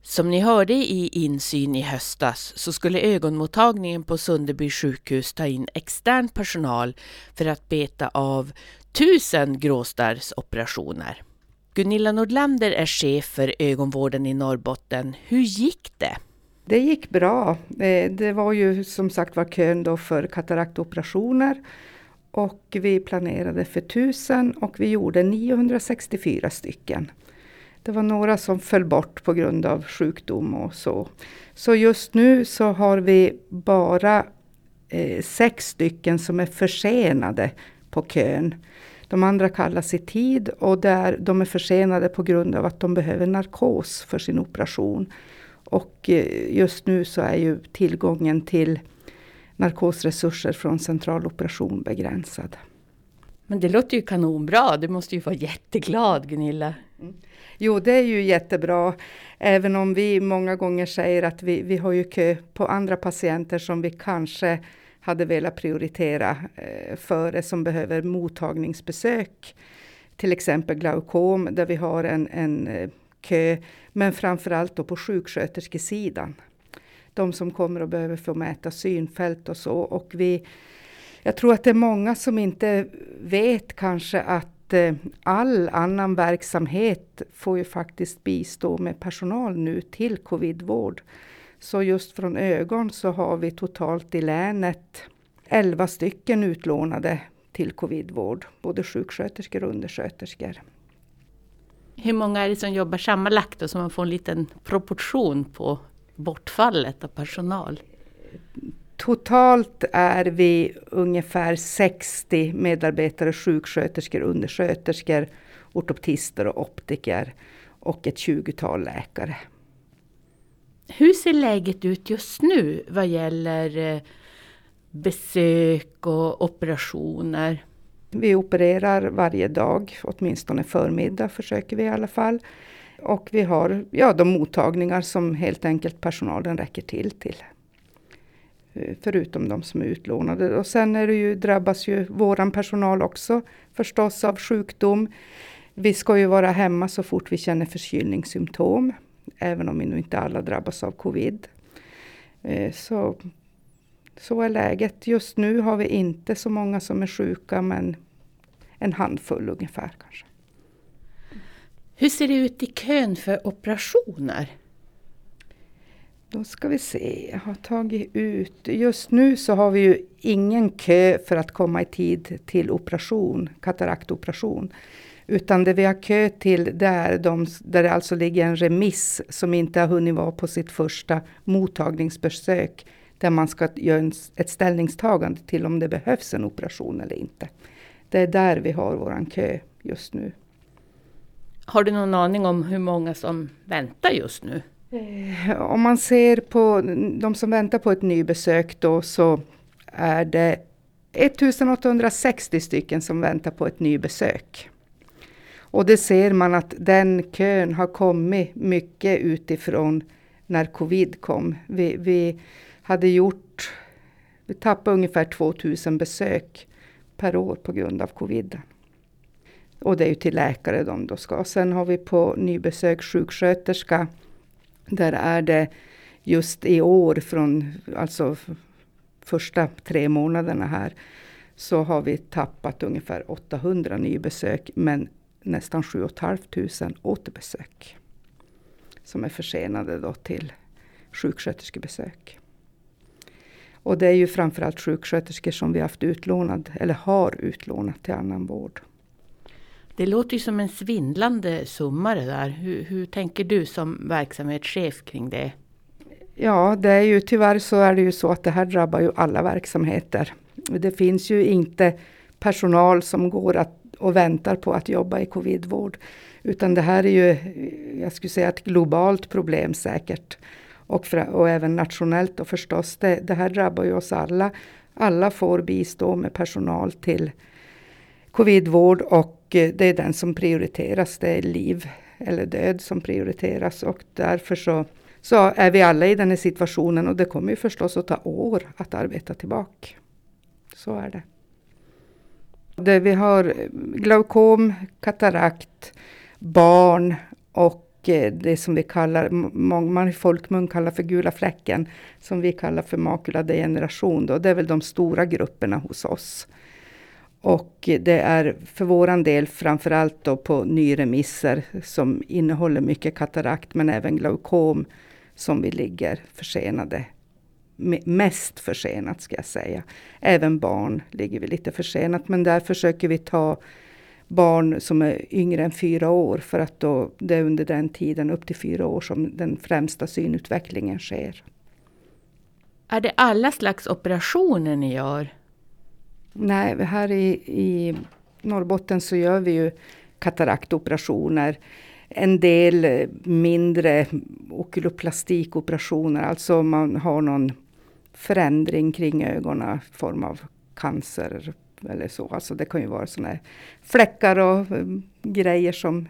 Som ni hörde i Insyn i höstas så skulle ögonmottagningen på Sunderby sjukhus ta in extern personal för att beta av 1000 gråstarrsoperationer. Gunilla Nordlander är chef för ögonvården i Norrbotten. Hur gick det? Det gick bra. Det var ju som sagt var kön då för kataraktoperationer. Och vi planerade för 1000 och vi gjorde 964 stycken. Det var några som föll bort på grund av sjukdom och så. Så just nu så har vi bara 6 stycken som är försenade på kön. De andra kallas i tid och de är försenade på grund av att de behöver narkos för sin operation. Och just nu så är ju tillgången till narkosresurser från centraloperation begränsad. Men det låter ju kanonbra. Du måste ju vara jätteglad, Gunilla. Jo, det är ju jättebra. Även om vi många gånger säger att vi har ju kö på andra patienter som vi kanske hade velat prioritera före, som behöver mottagningsbesök. Till exempel glaukom där vi har en kö. Men framförallt då på sjuksköterskesidan. De som kommer och behöver få mäta synfält och så. Och jag tror att det är många som inte vet kanske att all annan verksamhet får ju faktiskt bistå med personal nu till covidvård. Så just från ögon så har vi totalt i länet 11 stycken utlånade till covidvård. Både sjuksköterskor och undersköterskor. Hur många är det som jobbar sammanlagt då, så man får en liten proportion på bortfallet av personal? Totalt är vi ungefär 60 medarbetare, sjuksköterskor, undersköterskor, ortoptister och optiker och ett 20-tal läkare. Hur ser läget ut just nu vad gäller besök och operationer? Vi opererar varje dag, åtminstone förmiddag försöker vi i alla fall. Och vi har de mottagningar som helt enkelt personalen räcker till. Förutom de som är utlånade. Och sen drabbas ju våran personal också förstås av sjukdom. Vi ska ju vara hemma så fort vi känner förkylningssymptom. Även om vi nu inte alla drabbas av covid. Så är läget. Just nu har vi inte så många som är sjuka, men en handfull ungefär kanske. Hur ser det ut i kön för operationer? Då ska vi se, jag har tagit ut. Just nu så har vi ju ingen kö för att komma i tid till operation, kataraktoperation. Utan det vi har kö till där det alltså ligger en remiss som inte har hunnit vara på sitt första mottagningsbesök. Där man ska göra ett ställningstagande till om det behövs en operation eller inte. Det är där vi har våran kö just nu. Har du någon aning om hur många som väntar just nu? Om man ser på de som väntar på ett nybesök då, så är det 1860 stycken som väntar på ett nybesök. Och det ser man att den kön har kommit mycket utifrån när covid kom. Vi tappade ungefär 2000 besök per år på grund av covid. Och det är ju till läkare de då ska. Sen har vi på nybesök sjuksköterska. Där är det just i år alltså första 3 månaderna här. Så har vi tappat ungefär 800 nybesök. Men nästan 7 500 återbesök. Som är försenade då till sjuksköterskebesök. Och det är ju framförallt sjuksköterskor som vi har utlånat till annan vård. Det låter ju som en svindlande summa det där. Hur tänker du som verksamhetschef kring det? Ja, det är ju tyvärr så är det ju så att det här drabbar ju alla verksamheter. Det finns ju inte personal som går och väntar på att jobba i covidvård. Utan det här är ju, jag skulle säga, ett globalt problem säkert. Och även nationellt och förstås. Det här drabbar ju oss alla. Alla får bistå med personal till covidvård och det är den som prioriteras. Det är liv eller död som prioriteras och därför så är vi alla i den här situationen och det kommer ju förstås att ta år att arbeta tillbaka. Så är det. Vi har glaukom, katarakt, barn och det som vi kallar, man i folkmun kallar för gula fläcken, som vi kallar för makuladegeneration då, det är väl de stora grupperna hos oss. Och det är för våran del framförallt då på nyremisser som innehåller mycket katarakt men även glaukom som vi ligger försenade. Mest försenat ska jag säga. Även barn ligger vi lite försenat, men där försöker vi ta barn som är yngre än 4 år för att då det är under den tiden upp till 4 år som den främsta synutvecklingen sker. Är det alla slags operationer ni gör? Nej, här i Norrbotten så gör vi ju kataraktoperationer. En del mindre okuloplastikoperationer, alltså man har någon förändring kring ögonen i form av cancer eller så. Alltså det kan ju vara såna här fläckar och grejer som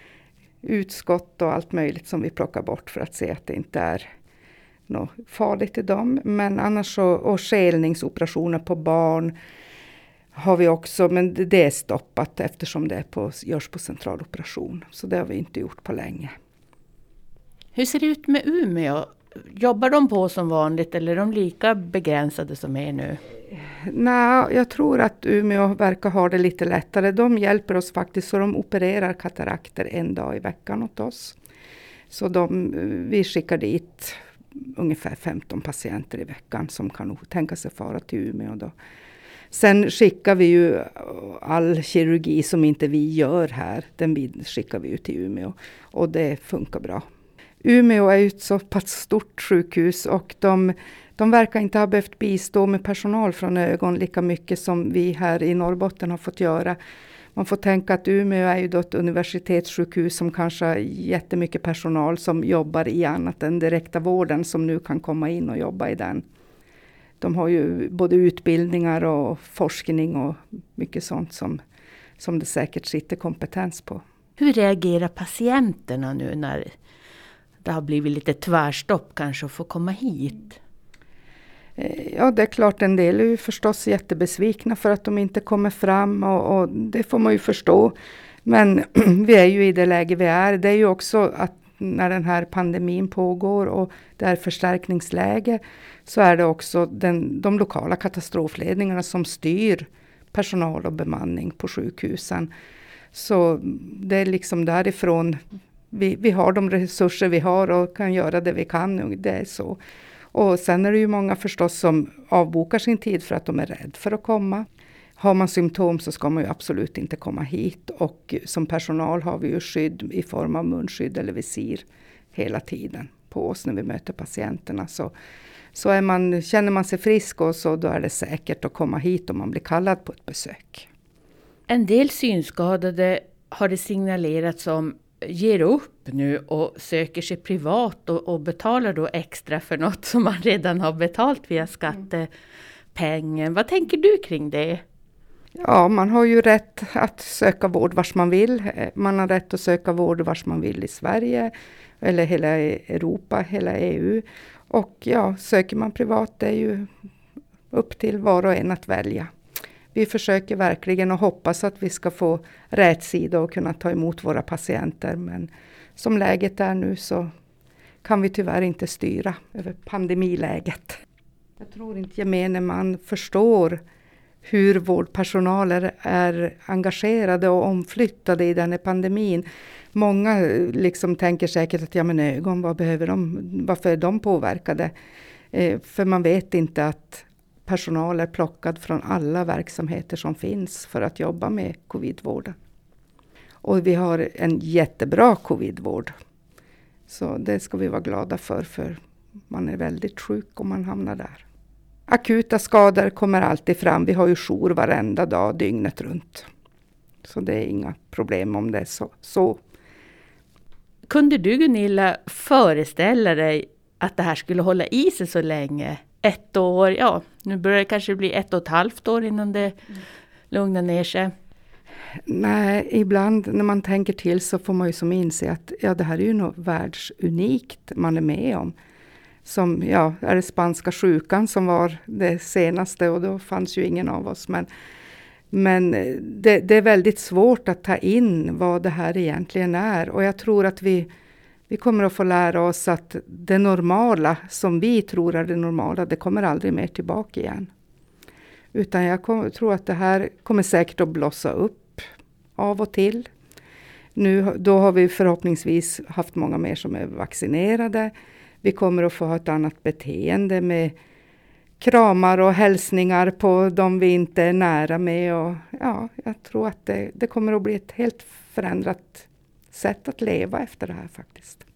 utskott och allt möjligt som vi plockar bort för att se att det inte är något farligt i dem. Men annars så, och skelningsoperationer på barn har vi också, men det är stoppat eftersom det görs på centraloperation. Så det har vi inte gjort på länge. Hur ser det ut med Umeå? Jobbar de på som vanligt eller är de lika begränsade som är nu? Nej, jag tror att Umeå verkar ha det lite lättare. De hjälper oss faktiskt så de opererar katarakter 1 dag i veckan åt oss. Så vi skickar dit ungefär 15 patienter i veckan som kan tänka sig fara till Umeå då. Sen skickar vi ju all kirurgi som inte vi gör här, den skickar vi ut till Umeå och det funkar bra. Umeå är ju ett så pass stort sjukhus och de verkar inte ha behövt bistå med personal från ögon lika mycket som vi här i Norrbotten har fått göra. Man får tänka att Umeå är ju då ett universitetssjukhus som kanske har jättemycket personal som jobbar i annat än direkta vården som nu kan komma in och jobba i den. De har ju både utbildningar och forskning och mycket sånt som det säkert sitter kompetens på. Hur reagerar patienterna nu när det har blivit lite tvärstopp kanske att få komma hit? Ja, det är klart, en del är ju förstås jättebesvikna för att de inte kommer fram och det får man ju förstå. Men vi är ju i det läge vi är. Det är ju också att när den här pandemin pågår och det är förstärkningsläge så är det också de lokala katastrofledningarna som styr personal och bemanning på sjukhusen. Så det är liksom därifrån vi har de resurser vi har och kan göra det vi kan nu. Det är så. Och sen är det ju många förstås som avbokar sin tid för att de är rädda för att komma. Har man symptom så ska man ju absolut inte komma hit och som personal har vi ju skydd i form av munskydd eller visir hela tiden på oss när vi möter patienterna. Så känner man sig frisk och så då är det säkert att komma hit om man blir kallad på ett besök. En del synskadade har det signalerats som ger upp nu och söker sig privat och betalar då extra för något som man redan har betalt via skattepengen. Vad tänker du kring det? Ja, man har ju rätt att söka vård vars man vill. Man har rätt att söka vård vars man vill i Sverige eller hela Europa, hela EU. Och ja, söker man privat det är ju upp till var och en att välja. Vi försöker verkligen och hoppas att vi ska få rätt sida och kunna ta emot våra patienter. Men som läget är nu så kan vi tyvärr inte styra över pandemiläget. Jag tror inte gemene man förstår hur vårdpersonaler är engagerade och omflyttade i den här pandemin. Många liksom tänker säkert att ja men ögon, varför är de påverkade? För man vet inte att personal är plockad från alla verksamheter som finns för att jobba med covidvården. Och vi har en jättebra covidvård. Så det ska vi vara glada för man är väldigt sjuk om man hamnar där. Akuta skador kommer alltid fram. Vi har ju jour varenda dag, dygnet runt. Så det är inga problem om det är så. Kunde du, Gunilla, föreställa dig att det här skulle hålla i sig så länge? 1 år, ja, nu börjar det kanske bli 1,5 år innan det lugnar ner sig. Nej, ibland när man tänker till så får man ju som inse att ja, det här är ju något världsunikt man är med om. Som, ja, är det spanska sjukan som var det senaste och då fanns ju ingen av oss. Men det är väldigt svårt att ta in vad det här egentligen är. Och jag tror att vi Vi kommer att få lära oss att det normala som vi tror är det normala, det kommer aldrig mer tillbaka igen. Utan jag tror att det här kommer säkert att blossa upp av och till. Då har vi förhoppningsvis haft många mer som är vaccinerade. Vi kommer att få ha ett annat beteende med kramar och hälsningar på de vi inte är nära med. Och ja, jag tror att det kommer att bli ett helt förändrat sätt att leva efter det här faktiskt.